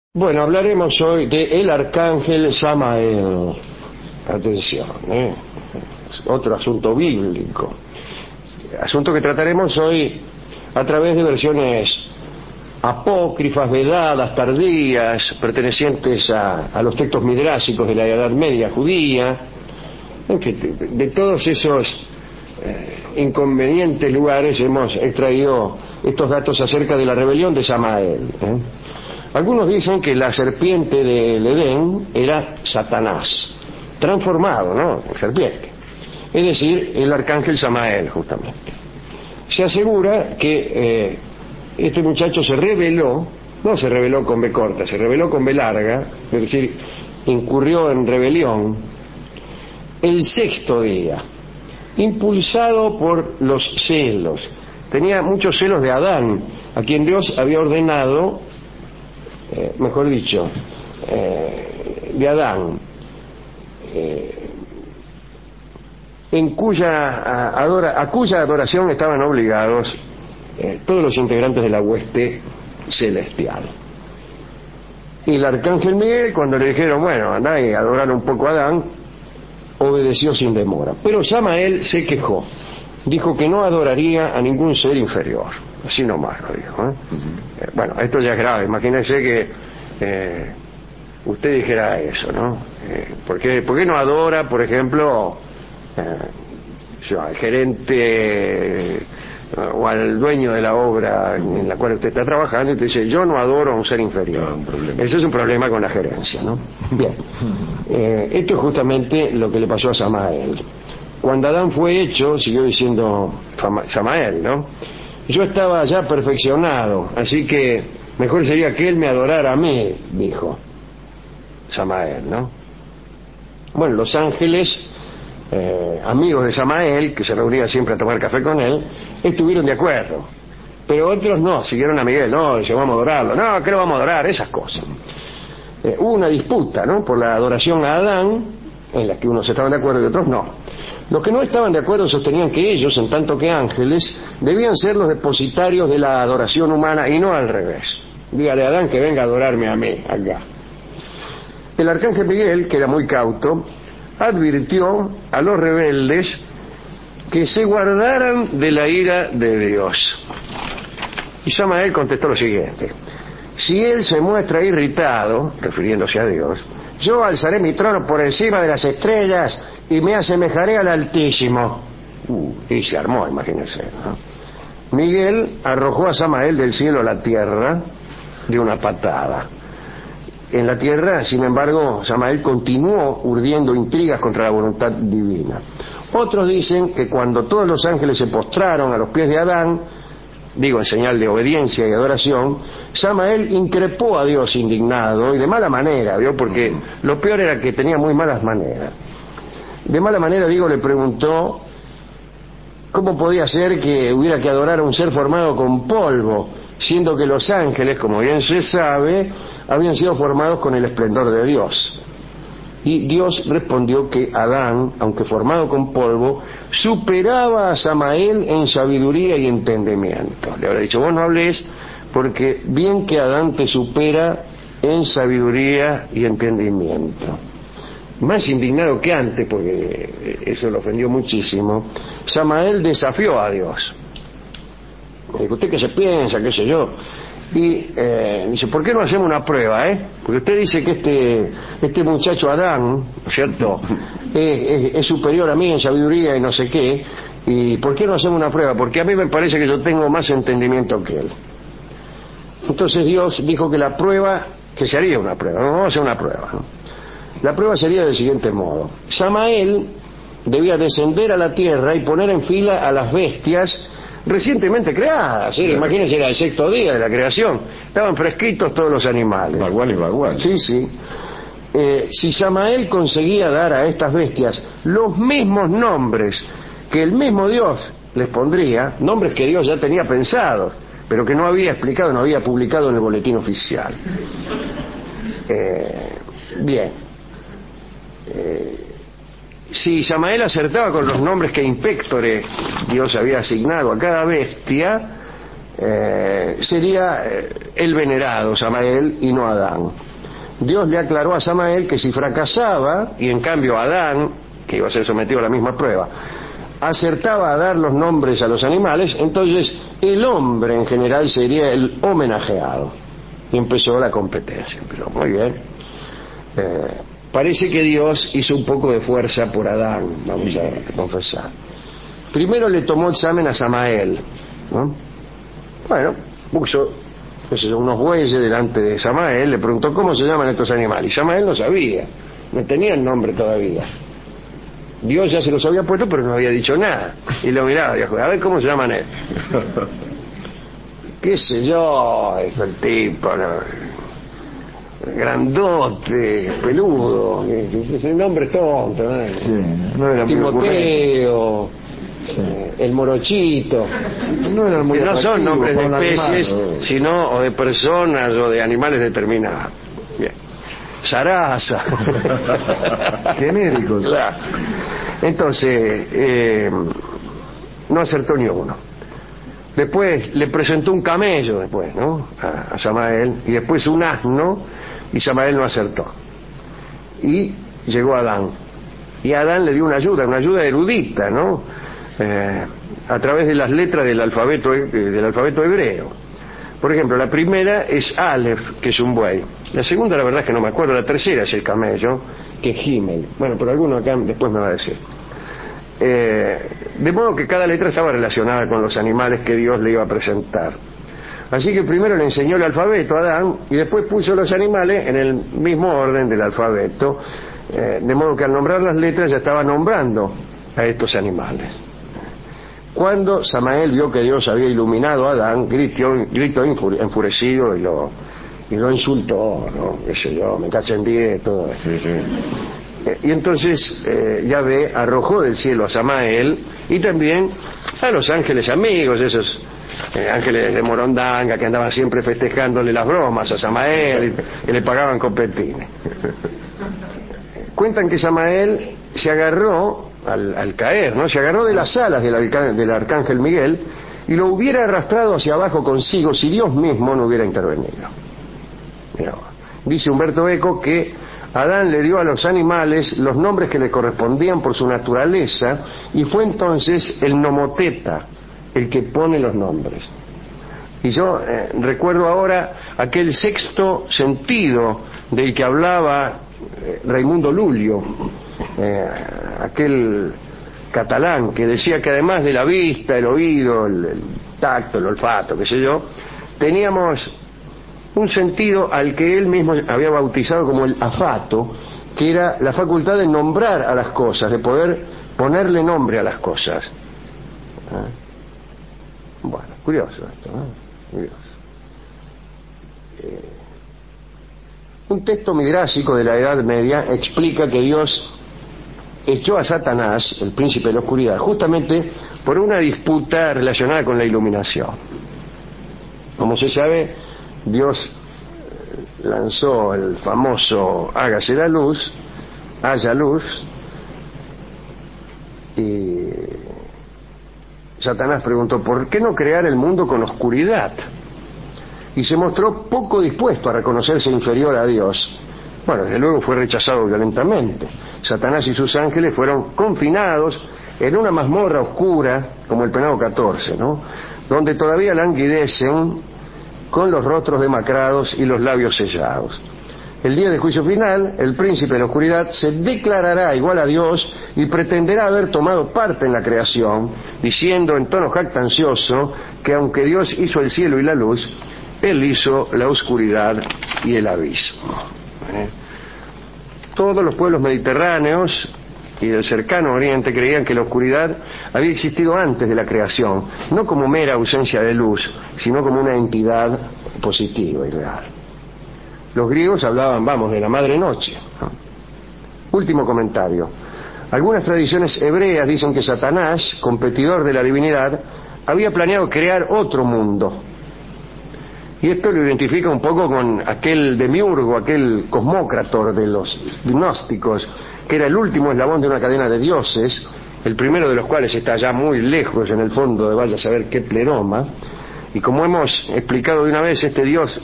Bueno, hablaremos hoy de el arcángel Samael. Atención, otro asunto bíblico. Asunto que trataremos hoy a través de versiones apócrifas, vedadas, tardías, pertenecientes a los textos midrásicos de la Edad Media judía, que de todos esos inconvenientes lugares hemos extraído estos datos acerca de la rebelión de Samael. Algunos dicen que la serpiente del Edén era Satanás, transformado, ¿no?, en serpiente. Es decir, el arcángel Samael, justamente. Se asegura que este muchacho se rebeló, no se rebeló con B corta, se rebeló con B larga, es decir, incurrió en rebelión el sexto día, impulsado por los celos. Tenía muchos celos de Adán, a quien Dios había ordenado, mejor dicho, de Adán, a cuya adoración estaban obligados todos los integrantes de la hueste celestial. Y el arcángel Miguel, cuando le dijeron, bueno, andá y adorar un poco a Adán, obedeció sin demora. Pero Samael se quejó, dijo que no adoraría a ningún ser inferior, así nomás lo dijo, Bueno, esto ya es grave. Imagínense que usted dijera eso, ¿no? ¿Por qué no adora, por ejemplo, al gerente o al dueño de la obra en la cual usted está trabajando y te dice, yo no adoro a un ser inferior? Eso es un problema con la gerencia, ¿no? Bien, esto es justamente lo que le pasó a Samael. Cuando Adán fue hecho, siguió diciendo Samael, ¿no?, yo estaba ya perfeccionado, así que mejor sería que él me adorara a mí, dijo Samael, ¿no? Bueno, los ángeles, amigos de Samael, que se reunían siempre a tomar café con él, estuvieron de acuerdo, pero otros no, siguieron a Miguel, no, dice, vamos a adorarlo, no, ¿qué lo vamos a adorar? Esas cosas. Hubo una disputa, ¿no?, por la adoración a Adán, en la que unos estaban de acuerdo y otros no. Los que no estaban de acuerdo sostenían que ellos, en tanto que ángeles, debían ser los depositarios de la adoración humana y no al revés. Dígale a Adán que venga a adorarme a mí, acá. El arcángel Miguel, que era muy cauto, advirtió a los rebeldes que se guardaran de la ira de Dios. Y Samael contestó lo siguiente: si él se muestra irritado, refiriéndose a Dios, yo alzaré mi trono por encima de las estrellas y me asemejaré al Altísimo. Y se armó, imagínense, ¿no? Miguel arrojó a Samael del cielo a la tierra de una patada. En la tierra, sin embargo, Samael continuó urdiendo intrigas contra la voluntad divina. Otros dicen que cuando todos los ángeles se postraron a los pies de Adán, digo en señal de obediencia y adoración, Samael increpó a Dios indignado y de mala manera, ¿vio? Porque lo peor era que tenía muy malas maneras. De mala manera, le preguntó cómo podía ser que hubiera que adorar a un ser formado con polvo, siendo que los ángeles, como bien se sabe, habían sido formados con el esplendor de Dios. Y Dios respondió que Adán, aunque formado con polvo, superaba a Samael en sabiduría y entendimiento. Le habrá dicho, vos no hables, porque bien que Adán te supera en sabiduría y entendimiento. Más indignado que antes, porque eso lo ofendió muchísimo, Samael desafió a Dios. Le dijo, ¿usted qué se piensa? ¿Qué sé yo? Y dice, ¿por qué no hacemos una prueba, Porque usted dice que este muchacho Adán, ¿no es cierto?, es superior a mí en sabiduría y no sé qué, y ¿por qué no hacemos una prueba? Porque a mí me parece que yo tengo más entendimiento que él. Entonces Dios dijo que se haría una prueba, vamos a hacer una prueba, ¿no? La prueba sería del siguiente modo: Samael debía descender a la tierra y poner en fila a las bestias recientemente creadas, ¿sí? Imagínense, era el sexto día de la creación, estaban fresquitos todos los animales. Bagual y bagual. Sí. Si Samael conseguía dar a estas bestias los mismos nombres que el mismo Dios les pondría, nombres que Dios ya tenía pensados, pero que no había explicado, no había publicado en el boletín oficial. Bien. Si Samael acertaba con los nombres que Inspectore Dios había asignado a cada bestia, sería el venerado Samael y no Adán. Dios le aclaró a Samael que si fracasaba, y en cambio Adán, que iba a ser sometido a la misma prueba, acertaba a dar los nombres a los animales, entonces el hombre en general sería el homenajeado. Y empezó la competencia. Pero muy bien. Parece que Dios hizo un poco de fuerza por Adán, vamos a confesar. Primero le tomó examen a Samael, ¿no? Bueno, puso unos bueyes delante de Samael, le preguntó cómo se llaman estos animales, y Samael no sabía, no tenía el nombre todavía. Dios ya se los había puesto, pero no había dicho nada. Y lo miraba, dijo, a ver cómo se llaman estos. Qué sé yo, dijo el tipo, ¿no? Grandote, peludo, el nombre es tonto, ¿no? Sí, no era Timoteo, sí. El morochito, no eran muy no son nombres de especies, animal, sino o de personas o de animales determinados. Bien. Sarasa. Genéricos. Claro. Entonces, no acertó ni uno. Después le presentó un camello, ¿no? A Samael, y después un asno, y Samael no acertó. Y llegó Adán. Y Adán le dio una ayuda erudita, ¿no? A través de las letras del alfabeto hebreo. Por ejemplo, la primera es Aleph, que es un buey. La segunda, la verdad es que no me acuerdo. La tercera es el camello, que es Gimel. Bueno, pero alguno acá después me va a decir. De modo que cada letra estaba relacionada con los animales que Dios le iba a presentar. Así que primero le enseñó el alfabeto a Adán y después puso los animales en el mismo orden del alfabeto, de modo que al nombrar las letras ya estaba nombrando a estos animales. Cuando Samael vio que Dios había iluminado a Adán, gritó enfurecido y lo insultó, ¿no? Qué sé yo, me cachendié, todo eso. Sí, sí. Y entonces Yahvé arrojó del cielo a Samael y también a los ángeles amigos, esos ángeles de Morondanga que andaban siempre festejándole las bromas a Samael y le pagaban con pepines. Cuentan que Samael se agarró al caer, ¿no? Se agarró de las alas del arcángel Miguel y lo hubiera arrastrado hacia abajo consigo si Dios mismo no hubiera intervenido. Mirá, dice Humberto Eco que Adán le dio a los animales los nombres que le correspondían por su naturaleza y fue entonces el nomoteta el que pone los nombres. Y yo recuerdo ahora aquel sexto sentido del que hablaba Raimundo Lulio, aquel catalán que decía que además de la vista, el oído, el tacto, el olfato, qué sé yo, teníamos un sentido al que él mismo había bautizado como el afato, que era la facultad de nombrar a las cosas, de poder ponerle nombre a las cosas. Bueno, curioso esto, ¿no? Curioso. Un texto midrásico de la Edad Media explica que Dios echó a Satanás, el príncipe de la oscuridad, justamente por una disputa relacionada con la iluminación. Como se sabe, Dios lanzó el famoso hágase la luz, haya luz, y Satanás preguntó, ¿por qué no crear el mundo con oscuridad? Y se mostró poco dispuesto a reconocerse inferior a Dios. Bueno, desde luego fue rechazado violentamente. Satanás y sus ángeles fueron confinados en una mazmorra oscura, como el penado 14, ¿no? Donde todavía languidecen con los rostros demacrados y los labios sellados. El día del juicio final, el príncipe de la oscuridad se declarará igual a Dios y pretenderá haber tomado parte en la creación, diciendo en tono jactancioso que aunque Dios hizo el cielo y la luz, Él hizo la oscuridad y el abismo. Todos los pueblos mediterráneos y del cercano Oriente creían que la oscuridad había existido antes de la creación, no como mera ausencia de luz, sino como una entidad positiva y real. Los griegos hablaban, de la madre noche. Último comentario. Algunas tradiciones hebreas dicen que Satanás, competidor de la divinidad, había planeado crear otro mundo. Y esto lo identifica un poco con aquel demiurgo, aquel cosmócrator de los gnósticos, que era el último eslabón de una cadena de dioses, el primero de los cuales está ya muy lejos en el fondo de vaya a saber qué pleroma, Y como hemos explicado de una vez, este Dios,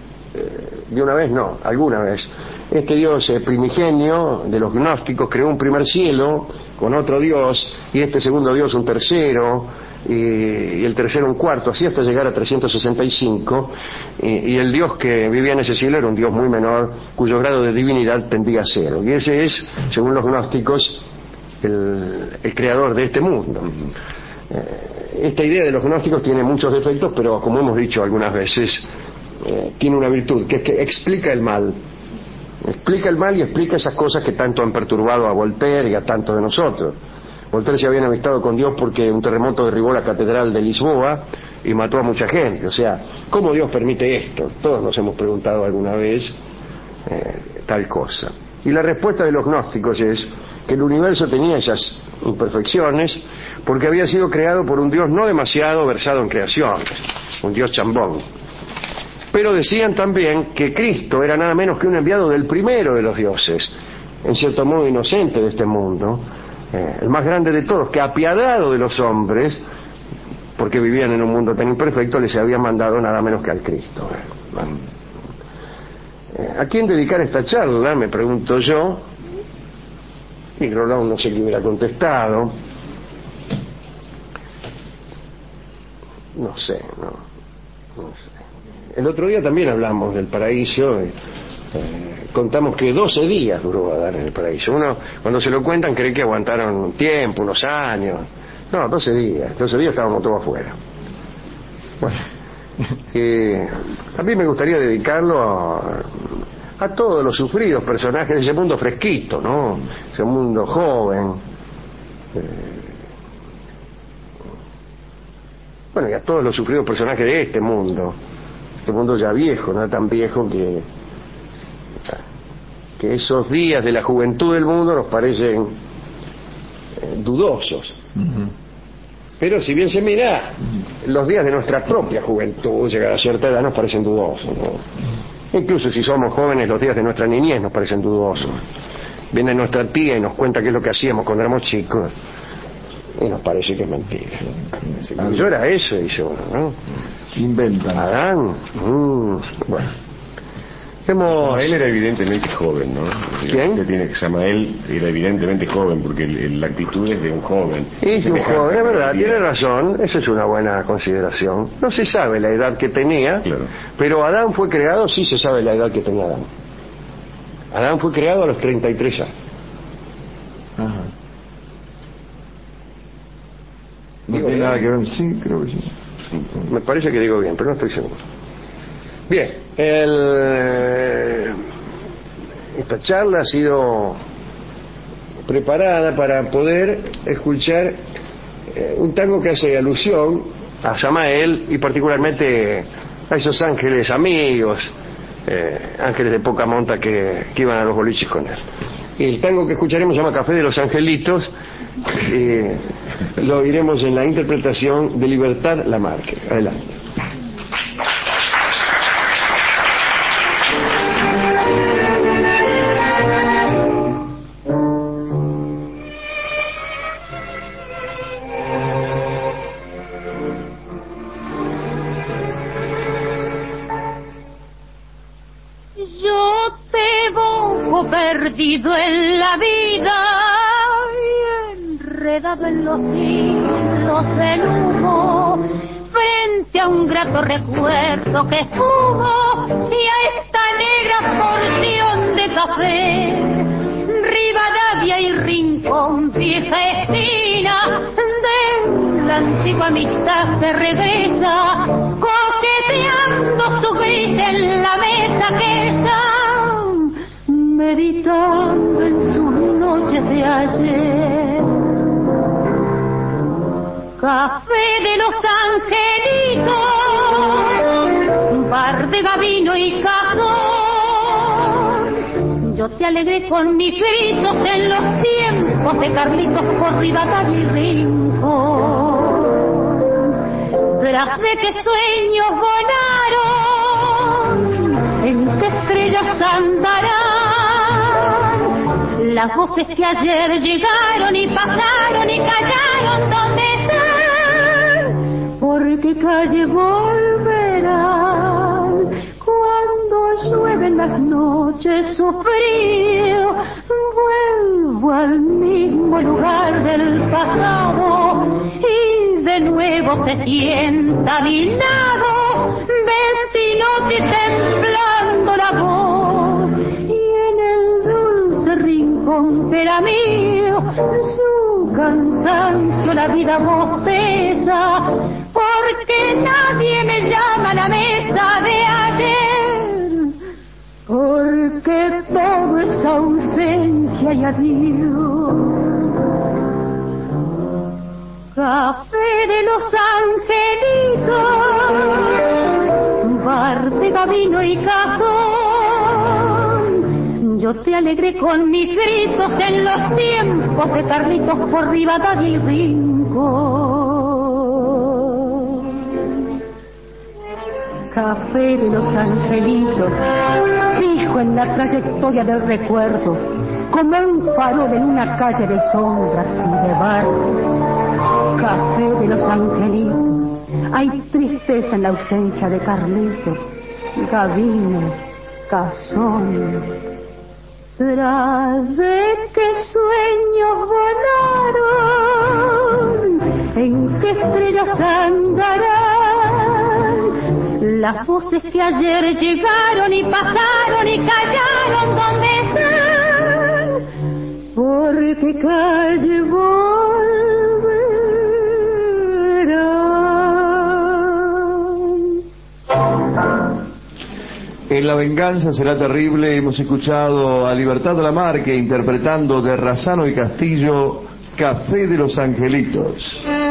alguna vez, este Dios primigenio de los gnósticos creó un primer cielo con otro Dios, y este segundo Dios un tercero, y el tercero un cuarto, así hasta llegar a 365, y el Dios que vivía en ese cielo era un Dios muy menor, cuyo grado de divinidad tendía a cero. Y ese es, según los gnósticos, el creador de este mundo. Esta idea de los gnósticos tiene muchos defectos, pero como hemos dicho algunas veces, tiene una virtud, que es que explica el mal. Explica el mal y explica esas cosas que tanto han perturbado a Voltaire y a tantos de nosotros. Voltaire se había enemistado con Dios porque un terremoto derribó la catedral de Lisboa y mató a mucha gente. O sea, ¿cómo Dios permite esto? Todos nos hemos preguntado alguna vez tal cosa. Y la respuesta de los gnósticos es que el universo tenía esas imperfecciones porque había sido creado por un Dios no demasiado versado en creaciones, un Dios chambón. Pero decían también que Cristo era nada menos que un enviado del primero de los dioses, en cierto modo inocente de este mundo, el más grande de todos, que apiadado de los hombres, porque vivían en un mundo tan imperfecto, les había mandado nada menos que al Cristo. ¿A quién dedicar esta charla? Me pregunto yo. Y Roland no sé quién hubiera contestado. No sé. El otro día también hablamos del paraíso. Contamos que 12 días duró Adán en el paraíso. Uno, cuando se lo cuentan, cree que aguantaron un tiempo, unos años. No, 12 días. 12 días estábamos todos afuera. Bueno, a mí me gustaría dedicarlo a todos los sufridos personajes de ese mundo fresquito, ¿no? Ese mundo joven. Bueno, y a todos los sufridos personajes de este mundo ya viejo, no tan viejo que esos días de la juventud del mundo nos parecen dudosos. Pero si bien se mira, los días de nuestra propia juventud, llegada a cierta edad, nos parecen dudosos, ¿no? Incluso si somos jóvenes, los días de nuestra niñez nos parecen dudosos. Viene nuestra tía y nos cuenta qué es lo que hacíamos cuando éramos chicos, y nos parece que es mentira. Yo era eso, dice uno, ¿no? Inventan. Adán. Bueno. Samael era evidentemente joven, ¿no? ¿Quién? Samael era evidentemente joven, porque la actitud es de un joven. Es un joven, es verdad, tiene razón, eso es una buena consideración. No se sabe la edad que tenía, claro, pero Adán fue creado, sí se sabe la edad que tenía Adán. Adán fue creado a los 33 años. Ajá. No tiene nada que ver, sí, creo que sí. Me parece que digo bien, pero no estoy seguro. Bien, esta charla ha sido preparada para poder escuchar un tango que hace alusión a Samael y particularmente a esos ángeles amigos, ángeles de poca monta que iban a los boliches con él. Y el tango que escucharemos se llama Café de los Angelitos, lo oiremos en la interpretación de Libertad Lamarque. Adelante. Perdido en la vida y enredado en los hilos del humo, frente a un grato recuerdo que fumo y a esta negra porción de café, Rivadavia y Rincón, vieja esquina de la antigua amistad se regresa, coqueteando su gris en la mesa que está meditando en sus noches de ayer. Café de los Angelitos, bar de Gabino y Cajón. Yo te alegré con mis gritos en los tiempos de Carlitos por Rivadavia y Rincón. Tras de que sueños volaron, en qué estrellas andarán las voces que ayer llegaron y pasaron y callaron, ¿dónde están? Porque mi calle volverán. Cuando llueven las noches su frío, vuelvo al mismo lugar del pasado y de nuevo se sienta a mi lado, vecinote temblando la voz, y en el dulce rincón que era mío, su cansancio la vida bosteza, porque nadie me llama a la mesa de ayer, porque todo es ausencia y adiós. Café de los angelitos, bar de Gabino y Cazón, yo te alegré con mis gritos en los tiempos de Carlitos por Rivadavia y Rincón. Café de los angelitos, fijo en la trayectoria del recuerdo, como un farol en una calle de sombras y de barro. Café de los angelitos, hay tristeza en la ausencia de Carlitos, Gabino, Cazón. Tras de qué sueños volaron, en qué estrellas andarán las voces que ayer llegaron y pasaron y callaron, ¿dónde están? Porque calle volverán. En La venganza será terrible hemos escuchado a Libertad Lamarque interpretando de Razzano y Castillo Café de los Angelitos.